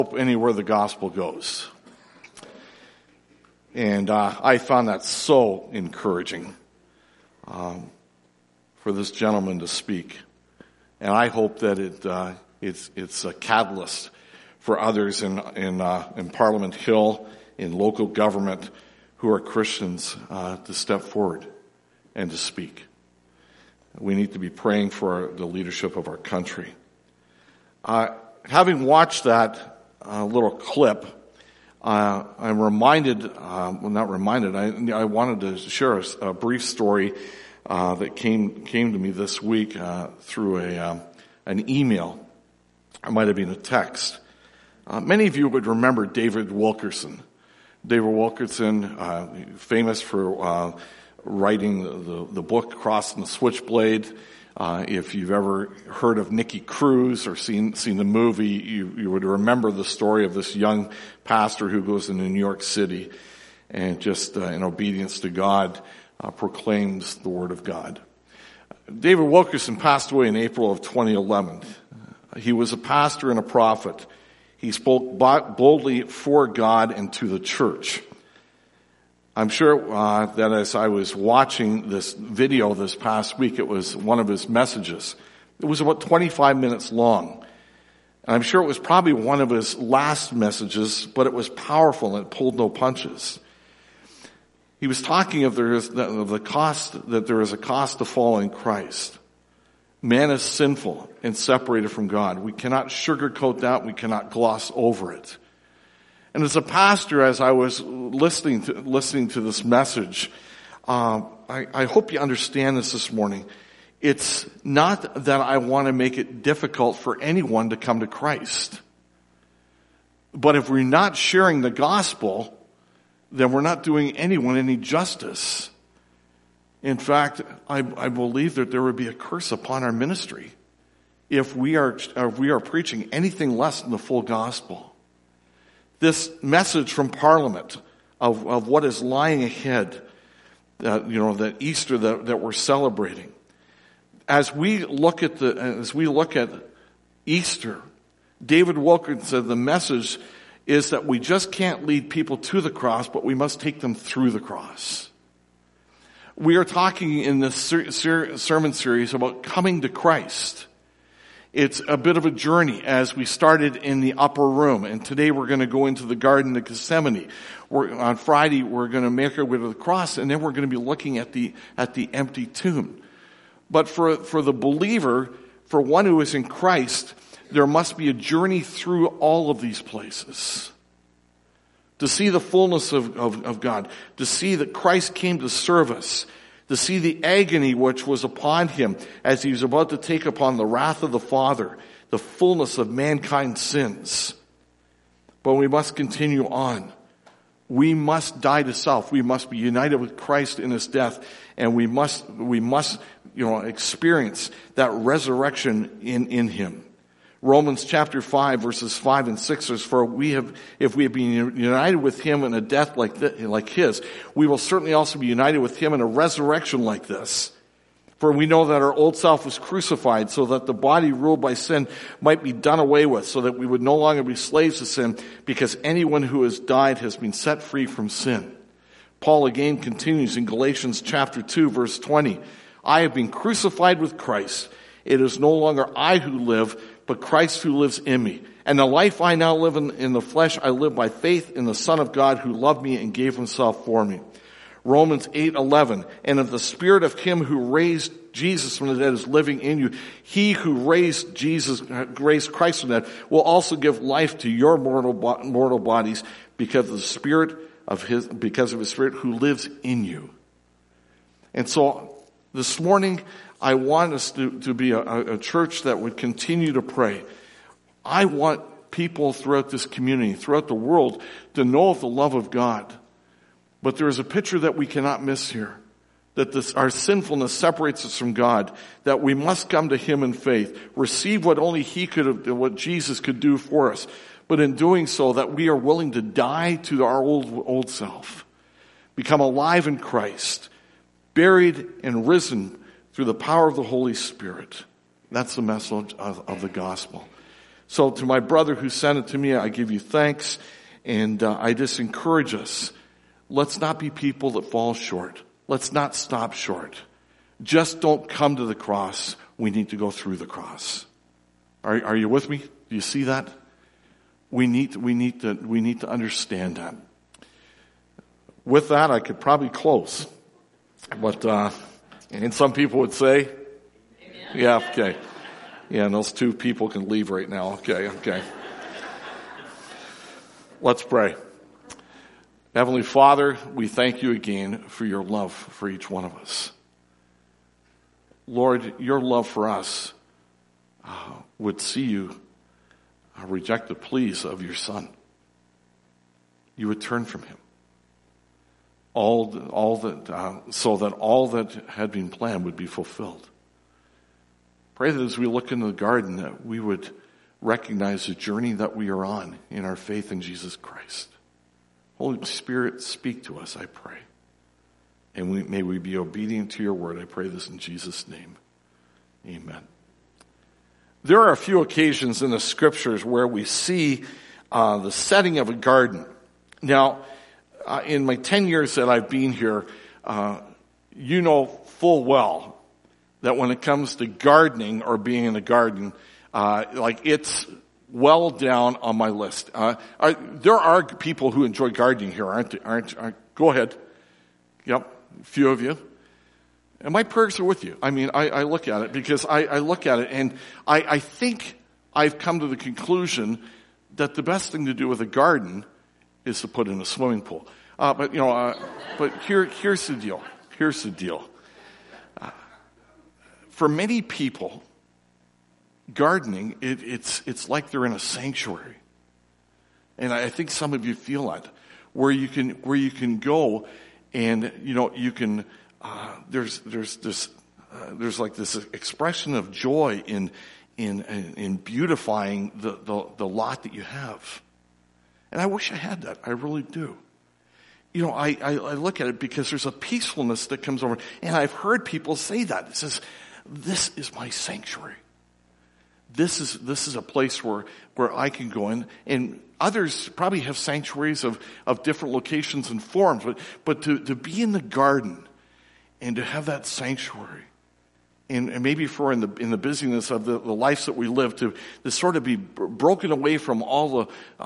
Anywhere the gospel goes. And I found that so encouraging for this gentleman to speak. And I hope that it's a catalyst for others in Parliament Hill, in local government who are Christians to step forward and to speak. We need to be praying for the leadership of our country. Having watched that little clip, I'm reminded, not reminded, I wanted to share a brief story that came to me this week through an email. It might have been a text. Many of you would remember David Wilkerson. David Wilkerson, famous for writing the book Crossing the Switchblade. If you've ever heard of Nicky Cruz or seen the movie, you would remember the story of this young pastor who goes into New York City and just in obedience to God proclaims the Word of God. David Wilkerson passed away in April of 2011. He was a pastor and a prophet. He spoke boldly for God and to the church. I'm sure that as I was watching this video this past week, it was one of his messages. It was about 25 minutes long. And I'm sure it was probably one of his last messages, but it was powerful and it pulled no punches. He was talking of there is a cost to following Christ. Man is sinful and separated from God. We cannot sugarcoat that. We cannot gloss over it. And as a pastor, as I was listening to this message, I hope you understand this morning. It's not that I want to make it difficult for anyone to come to Christ. But if we're not sharing the gospel, then we're not doing anyone any justice. In fact, I believe that there would be a curse upon our ministry if we are preaching anything less than the full gospel. This message from Parliament of what is lying ahead, that Easter that we're celebrating. As we look at Easter, David Wilkerson said the message is that we just can't lead people to the cross, but we must take them through the cross. We are talking in this sermon series about coming to Christ. It's a bit of a journey as we started in the upper room. And today we're going to go into the Garden of Gethsemane. On Friday we're going to make our way to the cross, and then we're going to be looking at the empty tomb. But for the believer, for one who is in Christ, there must be a journey through all of these places. To see the fullness of God. To see that Christ came to serve us. To see the agony which was upon him as he was about to take upon the wrath of the Father, the fullness of mankind's sins. But we must continue on. We must die to self. We must be united with Christ in his death, and we must experience that resurrection in him. Romans chapter 5 verses 5 and 6 says, if we have been united with him in a death like his, we will certainly also be united with him in a resurrection like this. For we know that our old self was crucified so that the body ruled by sin might be done away with, so that we would no longer be slaves to sin, because anyone who has died has been set free from sin. Paul again continues in Galatians chapter 2 verse 20, I have been crucified with Christ. It is no longer I who live, but Christ who lives in me. And the life I now live in the flesh, I live by faith in the Son of God who loved me and gave himself for me. Romans 8:11, and if the spirit of him who raised Jesus from the dead is living in you, he who raised Christ from the dead will also give life to your mortal bodies because of his spirit who lives in you. And so this morning, I want us to be a church that would continue to pray. I want people throughout this community, throughout the world, to know of the love of God. But there is a picture that we cannot miss here. That our sinfulness separates us from God. That we must come to him in faith. Receive what only what Jesus could do for us. But in doing so, that we are willing to die to our old self. Become alive in Christ. Buried and risen through the power of the Holy Spirit. That's the message of the gospel. So to my brother who sent it to me, I give you thanks, and I just encourage us. Let's not be people that fall short. Let's not stop short. Just don't come to the cross. We need to go through the cross. Are you with me? Do you see that? We need to understand that. With that, I could probably close. But, and some people would say, amen. Yeah, okay. Yeah, and those two people can leave right now. Okay. Let's pray. Heavenly Father, we thank you again for your love for each one of us. Lord, your love for us would see you reject the pleas of your Son. You would turn from him. So that all that had been planned would be fulfilled. Pray that as we look into the garden, that we would recognize the journey that we are on in our faith in Jesus Christ. Holy Spirit, speak to us, I pray. And may we be obedient to your word. I pray this in Jesus' name. Amen. There are a few occasions in the scriptures where we see the setting of a garden. Now, in my 10 years that I've been here, you know full well that when it comes to gardening or being in a garden, it's well down on my list. There are people who enjoy gardening here, aren't? Go ahead. Yep, a few of you. And my prayers are with you. I mean, I look at it because I look at it and I think I've come to the conclusion that the best thing to do with a garden is to put in a swimming pool. But here's the deal. Here's the deal. For many people, gardening, it's like they're in a sanctuary. And I think some of you feel that, where you can go and, you can, there's like this expression of joy in beautifying the lot that you have. And I wish I had that. I really do. I look at it because there's a peacefulness that comes over. And I've heard people say that. It says, this is my sanctuary. This is a place where I can go in, and others probably have sanctuaries of different locations and forms, but to be in the garden and to have that sanctuary, and maybe for in the busyness of the lives that we live, to sort of be broken away from all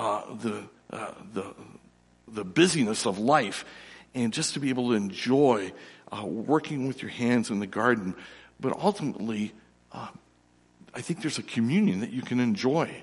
the busyness of life, and just to be able to enjoy working with your hands in the garden. But ultimately, I think there's a communion that you can enjoy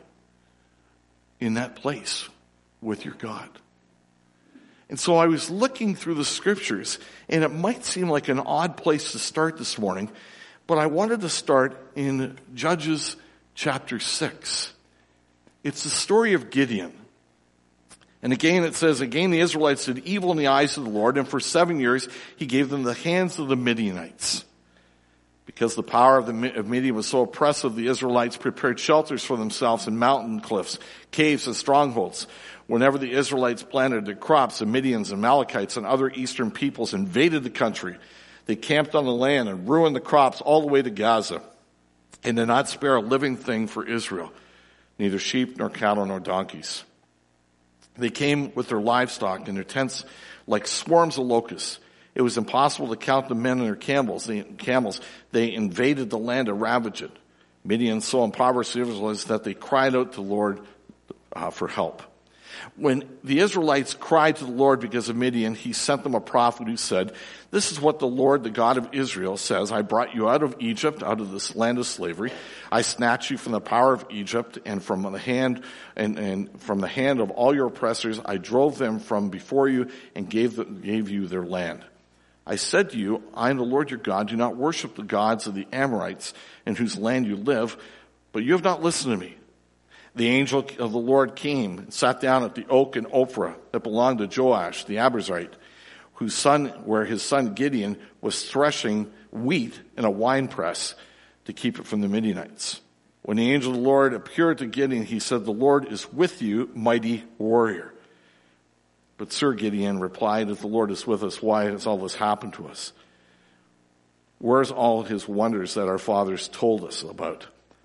in that place with your God. And so I was looking through the scriptures, and it might seem like an odd place to start this morning, but I wanted to start in Judges chapter 6. It's the story of Gideon. And again it says, again the Israelites did evil in the eyes of the Lord, and for 7 years he gave them the hands of the Midianites. Because the power of Midian was so oppressive, the Israelites prepared shelters for themselves in mountain cliffs, caves, and strongholds. Whenever the Israelites planted their crops, the Midians, Amalekites, and other eastern peoples invaded the country. They camped on the land and ruined the crops all the way to Gaza, and did not spare a living thing for Israel, neither sheep nor cattle nor donkeys. They came with their livestock and their tents like swarms of locusts. It was impossible to count the men and their camels. They invaded the land to ravage it. Midian so impoverished the Israelites that they cried out to the Lord for help. When the Israelites cried to the Lord because of Midian, he sent them a prophet who said, "This is what the Lord, the God of Israel, says. I brought you out of Egypt, out of this land of slavery. I snatched you from the power of Egypt, and from the hand from the hand of all your oppressors. I drove them from before you and gave you their land. I said to you, I am the Lord your God. Do not worship the gods of the Amorites in whose land you live, but you have not listened to me. The angel of the Lord came and sat down at the oak in Ophrah that belonged to Joash the Abiezrite, where his son Gideon was threshing wheat in a winepress to keep it from the Midianites. When the angel of the Lord appeared to Gideon, he said, "The Lord is with you, mighty warrior." But Sir Gideon replied, "If the Lord is with us, why has all this happened to us? Where's all his wonders that our fathers told us about?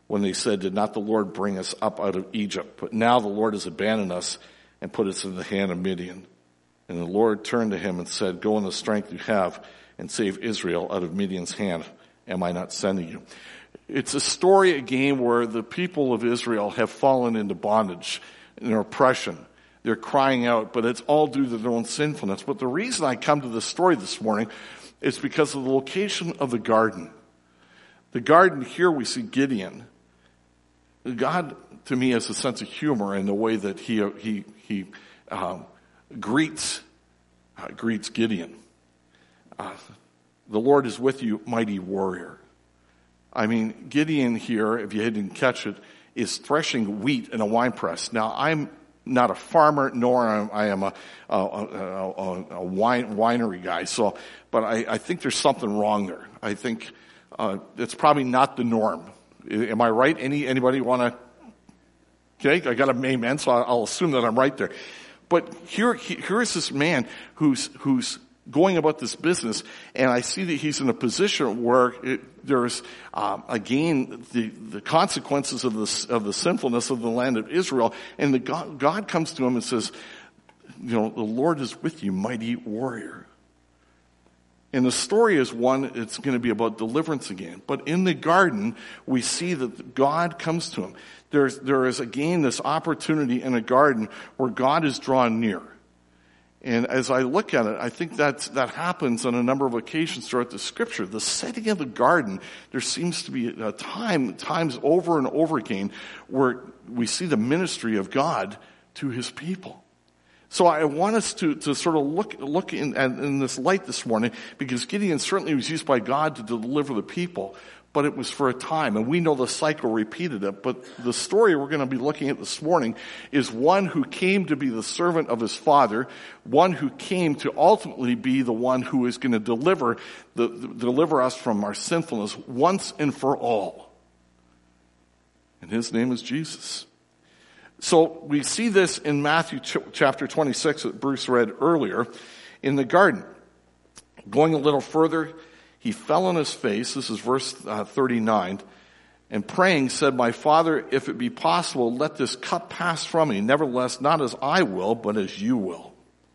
when they said, did not the Lord bring us up out of Egypt? But now the Lord has abandoned us and put us in the hand of Midian. And the Lord turned to him and said, go in the strength you have and save Israel out of Midian's hand. Am I not sending you? It's a story again where the people of Israel have fallen into bondage and oppression. They're crying out, but it's all due to their own sinfulness. But the reason I come to this story this morning is because of the location of the garden. The garden here we see Gideon. God, to me, has a sense of humor in the way that he greets Gideon. The Lord is with you, mighty warrior. I mean, Gideon here, if you didn't catch it, is threshing wheat in a wine press. Now, I'm not a farmer, nor I am a winery guy. So, but I think there's something wrong there. I think it's probably not the norm. Am I right? Anybody want to? Okay, I got a amen, so I'll assume that I'm right there. But here is this man who's going about this business, and I see that he's in a position where there's again the consequences of the sinfulness of the land of Israel, and God comes to him and says, the Lord is with you, mighty warrior. And the story is one, it's going to be about deliverance again. But in the garden, we see that God comes to him. There is again this opportunity in a garden where God is drawn near. And as I look at it, I think that happens on a number of occasions throughout the scripture. The setting of the garden, there seems to be times over and over again where we see the ministry of God to his people. So I want us to sort of look in this light this morning, because Gideon certainly was used by God to deliver the people, but it was for a time, and we know the cycle repeated it. But the story we're going to be looking at this morning is one who came to be the servant of his father, one who came to ultimately be the one who is going to deliver us from our sinfulness once and for all. And his name is Jesus. So we see this in Matthew chapter 26 that Bruce read earlier in the garden. Going a little further, he fell on his face, this is verse 39, and praying said, my Father, if it be possible, let this cup pass from me. Nevertheless, not as I will, but as you will.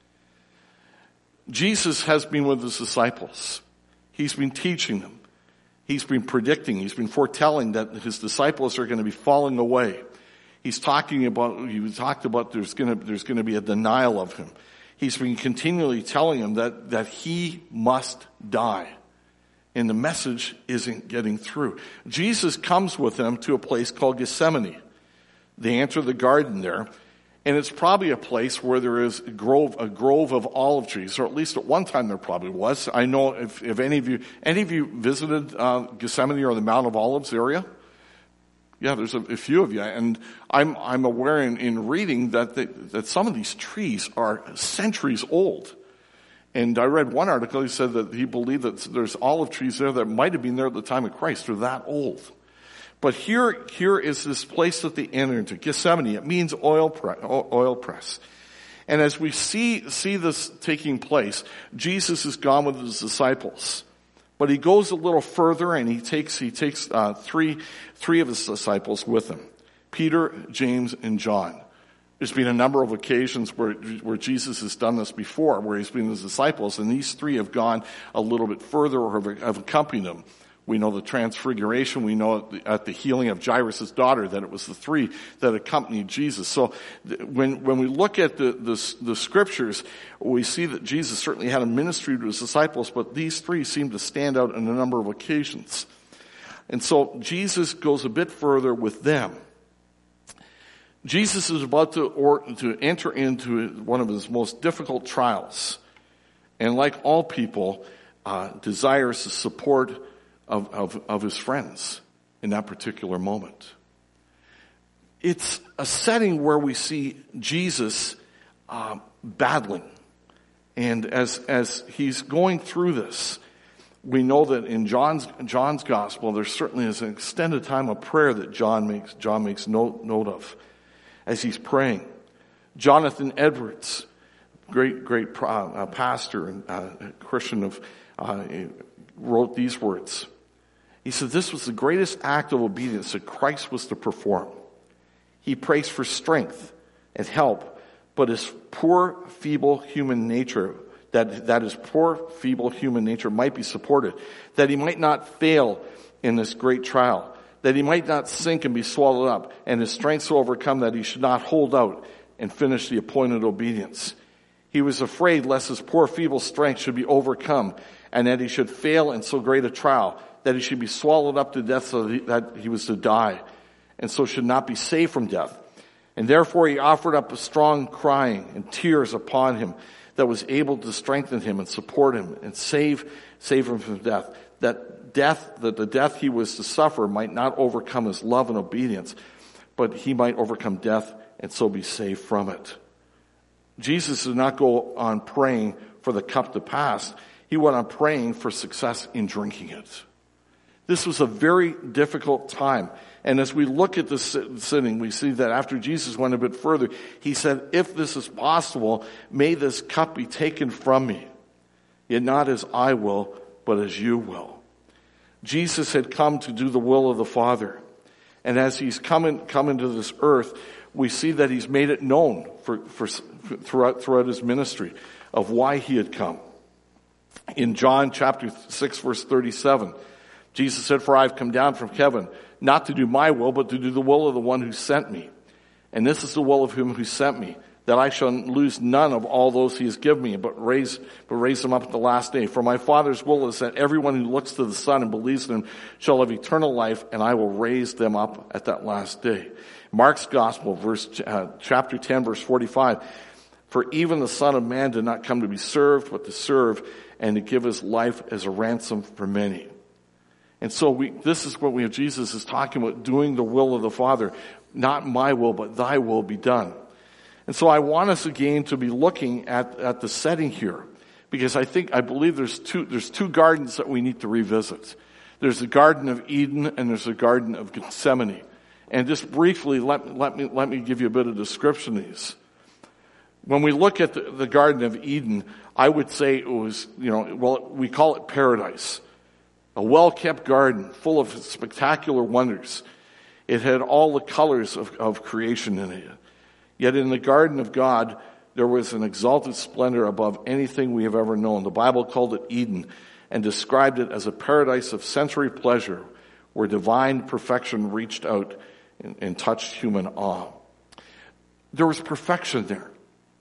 Jesus has been with his disciples. He's been teaching them. He's been predicting, he's been foretelling that his disciples are going to be falling away. He talked about there's going to be a denial of him. He's been continually telling him that he must die. And the message isn't getting through. Jesus comes with them to a place called Gethsemane. They enter the garden there, and it's probably a place where there is a grove of olive trees, or at least at one time there probably was. I know if any of you visited Gethsemane or the Mount of Olives area. Yeah, there's a few of you, and I'm aware in reading that some of these trees are centuries old. And I read one article, he said that he believed that there's olive trees there that might have been there at the time of Christ. They're that old. But here is this place that they enter into, Gethsemane. It means oil press. And as we see this taking place, Jesus is gone with his disciples. But he goes a little further, and he takes three of his disciples with him: Peter, James, and John. There's been a number of occasions where Jesus has done this before, where he's been with his disciples, and these three have gone a little bit further or have accompanied him. We know the transfiguration. We know at the healing of Jairus' daughter that it was the three that accompanied Jesus. So when we look at the scriptures, we see that Jesus certainly had a ministry to his disciples, but these three seem to stand out on a number of occasions. And so Jesus goes a bit further with them. Jesus is about to enter into one of his most difficult trials. And like all people, desires the support of his friends in that particular moment. It's a setting where we see Jesus battling. And as he's going through this, we know that in John's gospel, there certainly is an extended time of prayer that John makes note of as he's praying. Jonathan Edwards, great pastor and Christian wrote these words. He said this was the greatest act of obedience that Christ was to perform. He prays for strength and help, but his poor, feeble human nature, that his poor, feeble human nature might be supported, that he might not fail in this great trial, that he might not sink and be swallowed up, and his strength so overcome that he should not hold out and finish the appointed obedience. He was afraid lest his poor, feeble strength should be overcome, and that he should fail in so great a trial, that he should be swallowed up to death so that he was to die, and so should not be saved from death. And therefore he offered up a strong crying and tears upon him that was able to strengthen him and support him and save him from death. That the death he was to suffer might not overcome his love and obedience, but he might overcome death and so be saved from it. Jesus did not go on praying for the cup to pass. He went on praying for success in drinking it. This was a very difficult time. And as we look at this sitting, we see that after Jesus went a bit further, he said, if this is possible, may this cup be taken from me. Yet not as I will, but as you will. Jesus had come to do the will of the Father. And as he's come into this earth, we see that he's made it known throughout his ministry of why he had come. In John chapter 6, verse 37, Jesus said, for I have come down from heaven, not to do my will, but to do the will of the one who sent me. And this is the will of him who sent me, that I shall lose none of all those he has given me, but raise them up at the last day. For my Father's will is that everyone who looks to the Son and believes in him shall have eternal life, and I will raise them up at that last day. Mark's Gospel, chapter 10, verse 45, for even the Son of Man did not come to be served, but to serve, and to give his life as a ransom for many. And so this is what we have. Jesus is talking about doing the will of the Father. Not my will, but thy will be done. And so I want us again to be looking at the setting here, because I believe there's two gardens that we need to revisit. There's the Garden of Eden and there's the Garden of Gethsemane. And just briefly, let me give you a bit of description of these. When we look at the Garden of Eden, I would say it was, we call it paradise. A well-kept garden full of spectacular wonders. It had all the colors of creation in it. Yet in the garden of God, there was an exalted splendor above anything we have ever known. The Bible called it Eden and described it as a paradise of sensory pleasure where divine perfection reached out and touched human awe. There was perfection there.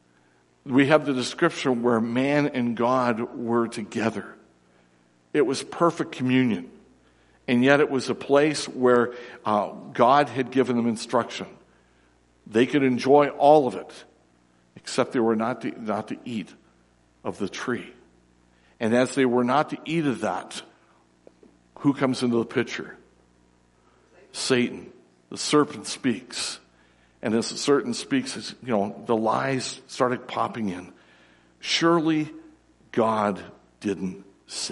We have the description where man and God were together. It was perfect communion. And yet it was a place where God had given them instruction. They could enjoy all of it, except they were not to eat of the tree. And as they were not to eat of that, who comes into the picture? Satan. The serpent speaks. And as the serpent speaks, the lies started popping in. Surely God didn't say.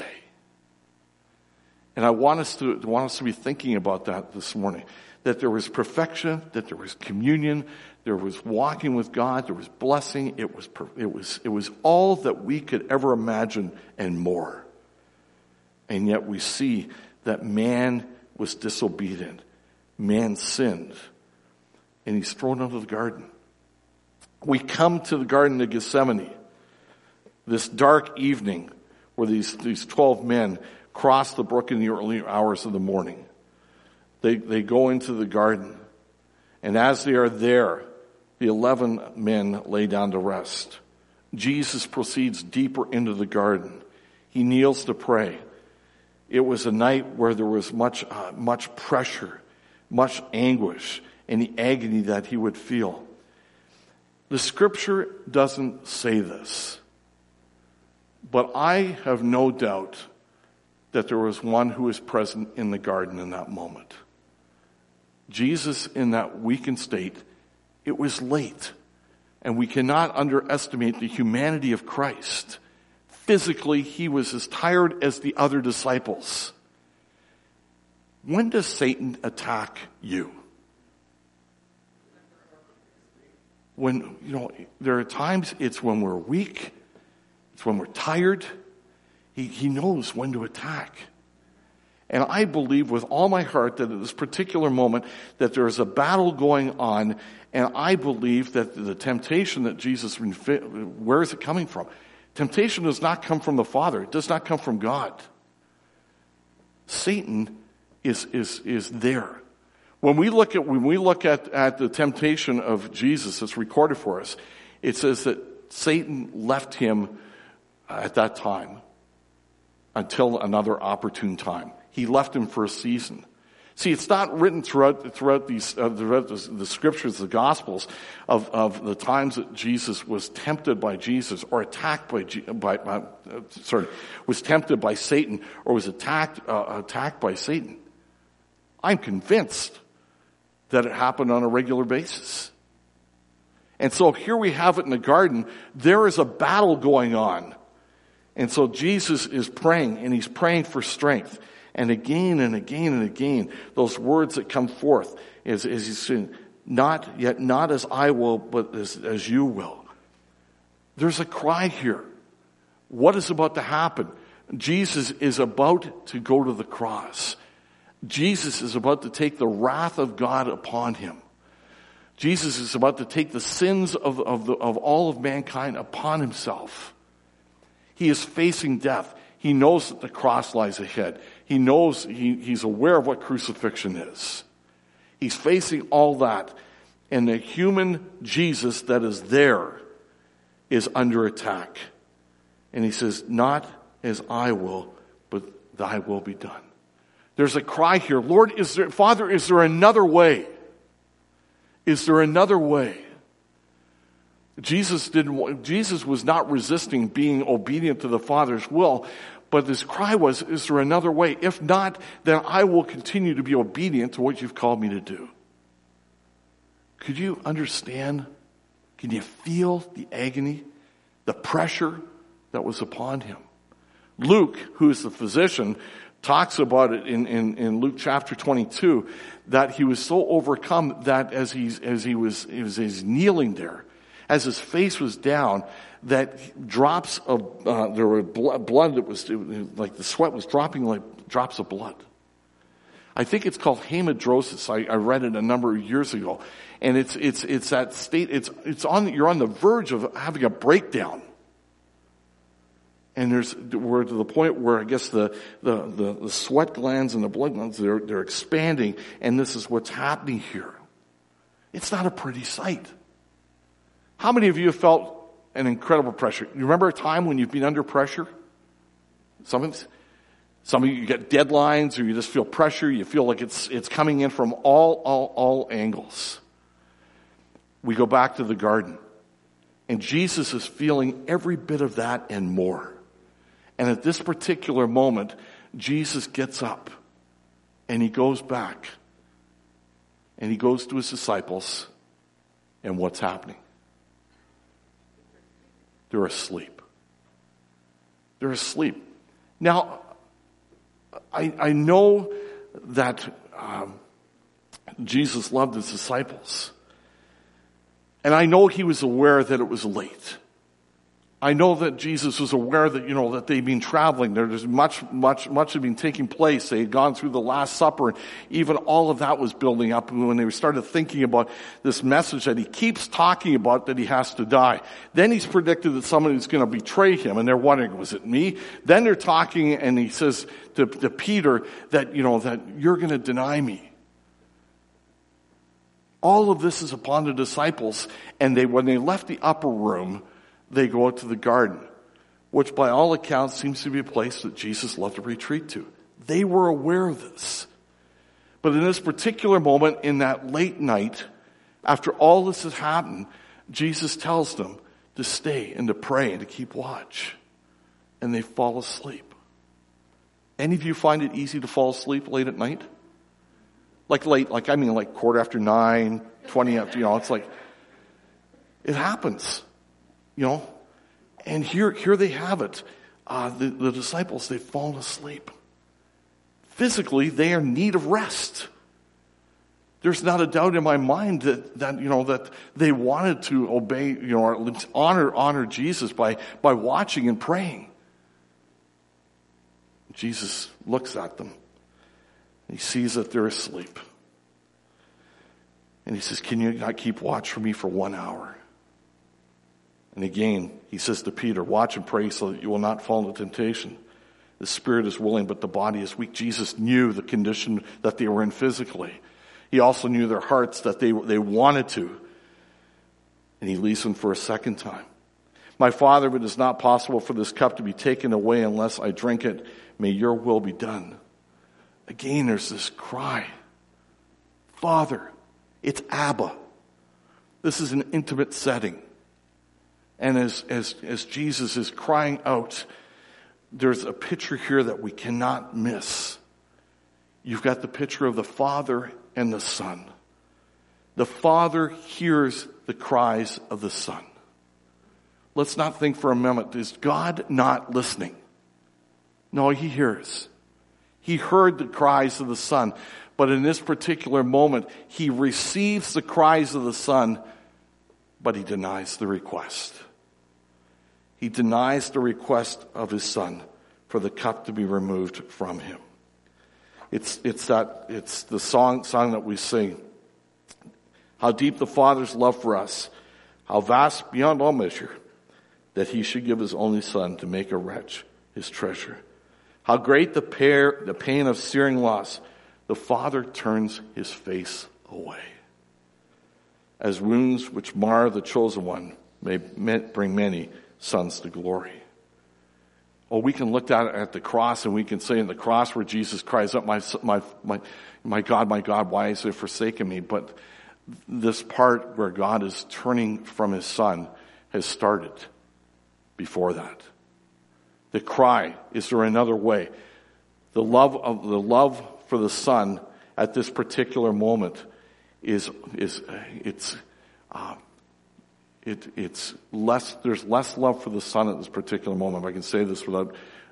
And I want us to be thinking about that this morning. That there was perfection, that there was communion, there was walking with God, there was blessing. It was all that we could ever imagine and more. And yet we see that man was disobedient. Man sinned. And he's thrown out of the garden. We come to the Garden of Gethsemane. This dark evening where these 12 men cross the brook in the early hours of the morning. They go into the garden. And as they are there, the 11 men lay down to rest. Jesus proceeds deeper into the garden. He kneels to pray. It was a night where there was much pressure, much anguish, and the agony that he would feel. The scripture doesn't say this, but I have no doubt that there was one who was present in the garden in that moment. Jesus, in that weakened state, it was late, and we cannot underestimate the humanity of Christ. Physically, he was as tired as the other disciples. When does Satan attack you? When, there are times it's when we're weak, it's when we're tired. He knows when to attack. And I believe with all my heart that at this particular moment that there is a battle going on, and I believe that the temptation that Jesus, where is it coming from? Temptation does not come from the Father. It does not come from God. Satan is there. When we look at the temptation of Jesus that's recorded for us, it says that Satan left him at that time until another opportune time. He left him for a season. See, it's not written throughout the scriptures, the Gospels, of the times that Jesus was tempted by Jesus or attacked was tempted by Satan or was attacked by Satan. I'm convinced that it happened on a regular basis. And so here we have it in the garden. There is a battle going on. And so Jesus is praying, and he's praying for strength. And again and again and again, those words that come forth is he's saying, not as I will, but as you will. There's a cry here. What is about to happen? Jesus is about to go to the cross. Jesus is about to take the wrath of God upon him. Jesus is about to take the sins of all of mankind upon himself. He is facing death. He knows that the cross lies ahead. He knows, he's aware of what crucifixion is. He's facing all that. And the human Jesus that is there is under attack. And he says, not as I will, but thy will be done. There's a cry here, Lord, Father, is there another way? Is there another way? Jesus was not resisting being obedient to the Father's will, but his cry was, is there another way? If not, then I will continue to be obedient to what you've called me to do. Could you understand? Can you feel the agony, the pressure that was upon him? Luke, who is the physician, talks about it in Luke chapter 22, that he was so overcome that as he's kneeling there, as his face was down, that drops of there were blood that was like the sweat was dropping like drops of blood. I think it's called hematidrosis. I read it a number of years ago, and it's that state. You're on the verge of having a breakdown. And we're to the point where I guess the sweat glands and the blood glands, they're expanding, and this is what's happening here. It's not a pretty sight. How many of you have felt an incredible pressure? You remember a time when you've been under pressure? Some of you get deadlines, or you just feel pressure. You feel like it's coming in from all angles. We go back to the garden, and Jesus is feeling every bit of that and more. And at this particular moment, Jesus gets up and he goes back and he goes to his disciples, and what's happening? They're asleep. They're asleep. Now, I know that Jesus loved his disciples. And I know he was aware that it was late. I know that Jesus was aware that, that they'd been traveling. There's much had been taking place. They had gone through the Last Supper, and even all of that was building up when they started thinking about this message that he keeps talking about, that he has to die. Then he's predicted that somebody's going to betray him, and they're wondering, was it me? Then they're talking, and he says to Peter that, that you're going to deny me. All of this is upon the disciples, and when they left the upper room, they go out to the garden, which by all accounts seems to be a place that Jesus loved to retreat to. They were aware of this. But in this particular moment, in that late night, after all this has happened, Jesus tells them to stay and to pray and to keep watch. And they fall asleep. Any of you find it easy to fall asleep late at night? Like 9:15, 20 after, it's like, it happens. And here they have it. The disciples, they've fallen asleep. Physically, they are in need of rest. There's not a doubt in my mind that they wanted to obey, or at least honor Jesus by watching and praying. Jesus looks at them. He sees that they're asleep. And he says, can you not keep watch for me for 1 hour? And again, he says to Peter, watch and pray so that you will not fall into temptation. The spirit is willing, but the body is weak. Jesus knew the condition that they were in physically. He also knew their hearts, that they wanted to. And he leaves them for a second time. My Father, it is not possible for this cup to be taken away unless I drink it. May your will be done. Again, there's this cry. Father, it's Abba. This is an intimate setting. And as Jesus is crying out, there's a picture here that we cannot miss. You've got the picture of the Father and the Son. The Father hears the cries of the Son. Let's not think for a moment, is God not listening? No, he hears. He heard the cries of the Son. But in this particular moment, he receives the cries of the Son, but he denies the request. He denies the request of his Son for the cup to be removed from him. It's the song that we sing. How deep the Father's love for us, how vast beyond all measure, that he should give his only Son to make a wretch his treasure. How great the pain of searing loss, the Father turns his face away. As wounds which mar the chosen one may bring many sons to glory. Oh, we can look at the cross and we can say in the cross where Jesus cries out, my God, why has he forsaken me? But this part where God is turning from his Son has started before that. The cry, is there another way? The love for the Son at this particular moment it's less. There's less love for the Son at this particular moment. I can say this without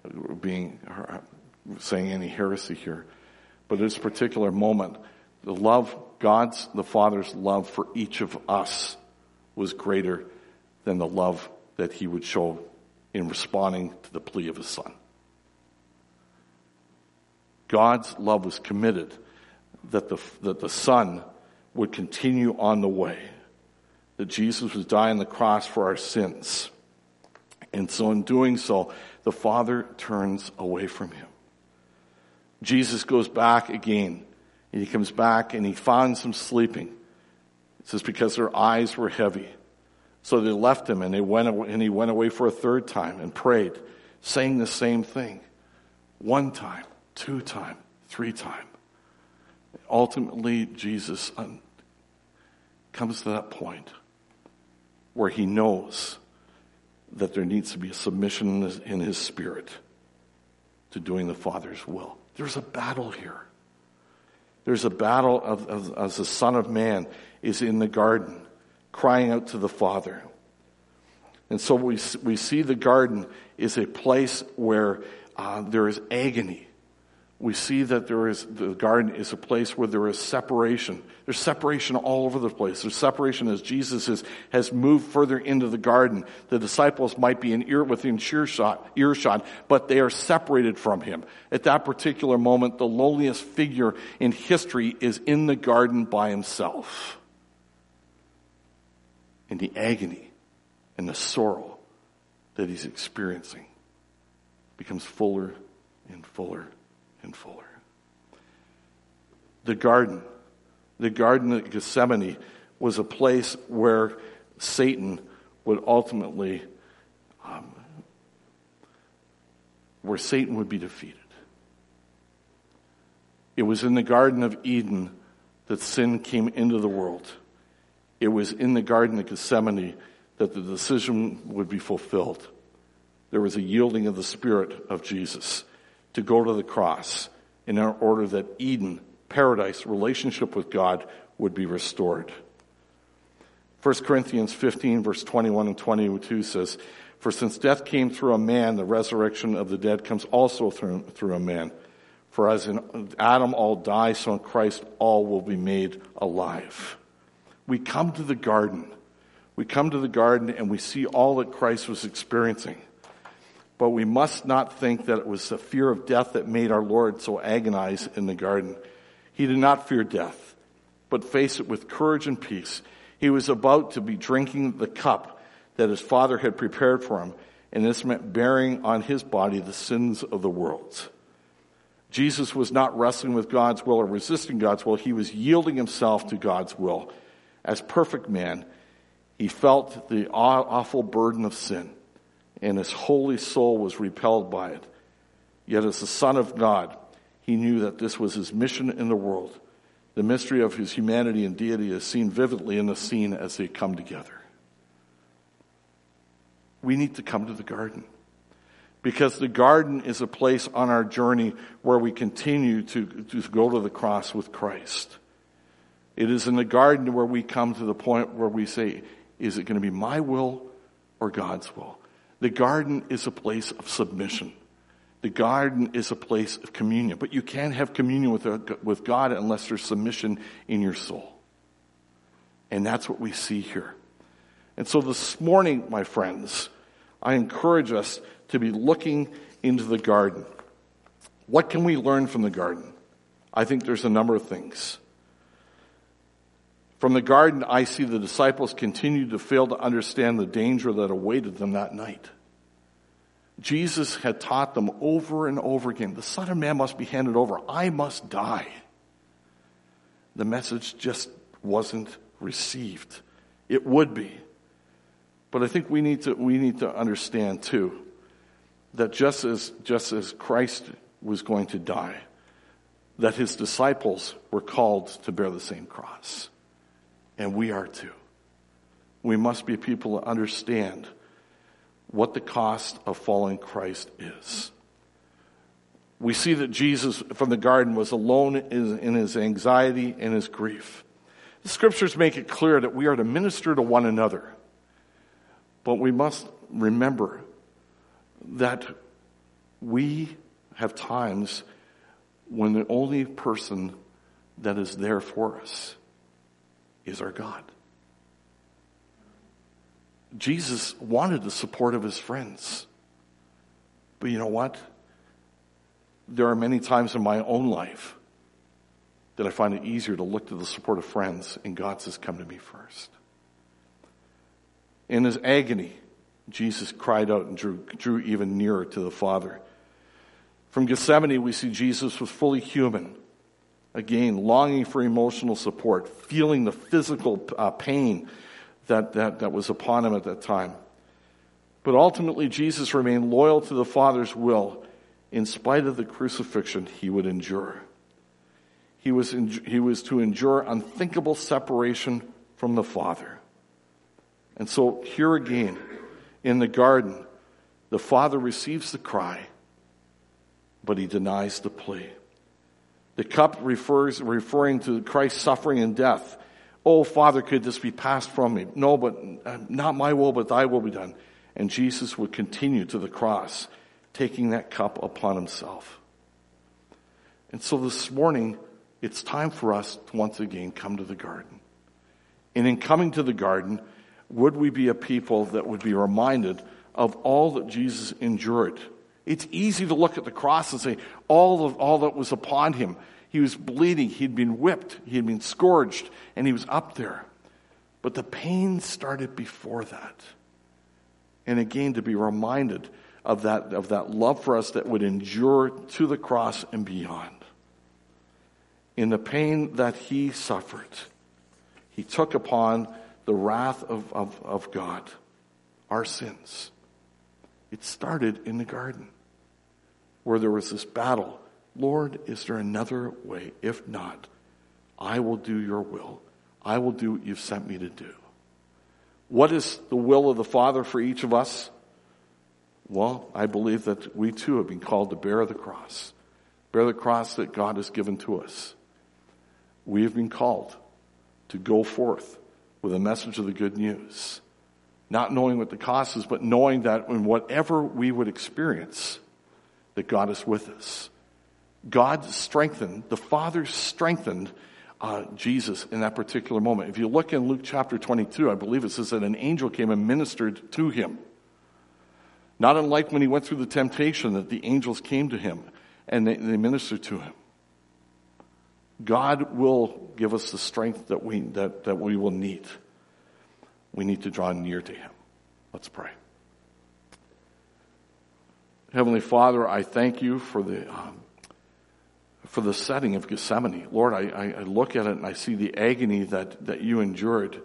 saying any heresy here, but at this particular moment, the Father's love for each of us was greater than the love that he would show in responding to the plea of his Son. God's love was committed that the Son would continue on the way, that Jesus was dying on the cross for our sins. And so in doing so, the Father turns away from him. Jesus goes back again, and he comes back and he finds them sleeping. It says because their eyes were heavy. So they left him and he went away for a third time and prayed, saying the same thing. 1 time, 2 time, 3 time. Ultimately, Jesus comes to that point where he knows that there needs to be a submission in his spirit to doing the Father's will. There's a battle here. There's a battle as the Son of Man is in the garden, crying out to the Father. And so we see the garden is a place where there is agony. We see that the garden is a place where there is separation. There's separation all over the place. There's separation as Jesus has moved further into the garden. The disciples might be within earshot, but they are separated from him. At that particular moment, the lowliest figure in history is in the garden by himself. And the agony and the sorrow that he's experiencing becomes fuller and fuller and fuller. The garden of Gethsemane was a place where Satan would ultimately, where Satan would be defeated. It was in the Garden of Eden that sin came into the world. It was in the Garden of Gethsemane that the decision would be fulfilled. There was a yielding of the Spirit of Jesus to go to the cross in order that Eden, paradise, relationship with God would be restored. 1 Corinthians 15 verse 21 and 22 says, "For since death came through a man, the resurrection of the dead comes also through a man. For as in Adam all die, so in Christ all will be made alive." We come to the garden. We come to the garden and we see all that Christ was experiencing. But we must not think that it was the fear of death that made our Lord so agonize in the garden. He did not fear death, but faced it with courage and peace. He was about to be drinking the cup that his Father had prepared for him, and this meant bearing on his body the sins of the world. Jesus was not wrestling with God's will or resisting God's will. He was yielding himself to God's will. As perfect man, he felt the awful burden of sin, and his holy soul was repelled by it. Yet as the Son of God, he knew that this was his mission in the world. The mystery of his humanity and deity is seen vividly in the scene as they come together. We need to come to the garden, because the garden is a place on our journey where we continue to go to the cross with Christ. It is in the garden where we come to the point where we say, is it going to be my will or God's will? The garden is a place of submission. The garden is a place of communion. But you can't have communion with God unless there's submission in your soul. And that's what we see here. And so this morning, my friends, I encourage us to be looking into the garden. What can we learn from the garden? I think there's a number of things. From the garden, I see the disciples continued to fail to understand the danger that awaited them that night. Jesus had taught them over and over again, the Son of Man must be handed over. I must die. The message just wasn't received. It would be. But I think we need to understand too that just as Christ was going to die, that his disciples were called to bear the same cross. And we are too. We must be people that understand what the cost of following Christ is. We see that Jesus from the garden was alone in his anxiety and his grief. The scriptures make it clear that we are to minister to one another. But we must remember that we have times when the only person that is there for us is our God. Jesus wanted the support of his friends. But you know what? There are many times in my own life that I find it easier to look to the support of friends, and God says, come to me first. In his agony, Jesus cried out and drew even nearer to the Father. From Gethsemane, we see Jesus was fully human. Again, longing for emotional support, feeling the physical pain that was upon him at that time. But ultimately, Jesus remained loyal to the Father's will in spite of the crucifixion he would endure. He was to endure unthinkable separation from the Father. And so here again, in the garden, the Father receives the cry, but he denies the plea. The cup referring to Christ's suffering and death. Oh, Father, could this be passed from me? No, but not my will, but thy will be done. And Jesus would continue to the cross, taking that cup upon himself. And so this morning, it's time for us to once again come to the garden. And in coming to the garden, would we be a people that would be reminded of all that Jesus endured? It's easy to look at the cross and say, all that was upon him. He was bleeding, he'd been whipped, he had been scourged, and he was up there. But the pain started before that. And again, to be reminded of that love for us that would endure to the cross and beyond. In the pain that he suffered, he took upon the wrath of God, our sins. It started in the garden, where there was this battle. Lord, is there another way? If not, I will do your will. I will do what you've sent me to do. What is the will of the Father for each of us? Well, I believe that we too have been called to bear the cross that God has given to us. We have been called to go forth with a message of the good news, not knowing what the cost is, but knowing that in whatever we would experience, that God is with us. The Father strengthened Jesus in that particular moment. If you look in Luke chapter 22, I believe it says that an angel came and ministered to him. Not unlike when he went through the temptation that the angels came to him and they ministered to him. God will give us the strength that we will need. We need to draw near to him. Let's pray. Heavenly Father, I thank you for the setting of Gethsemane. Lord, I look at it and I see the agony that you endured.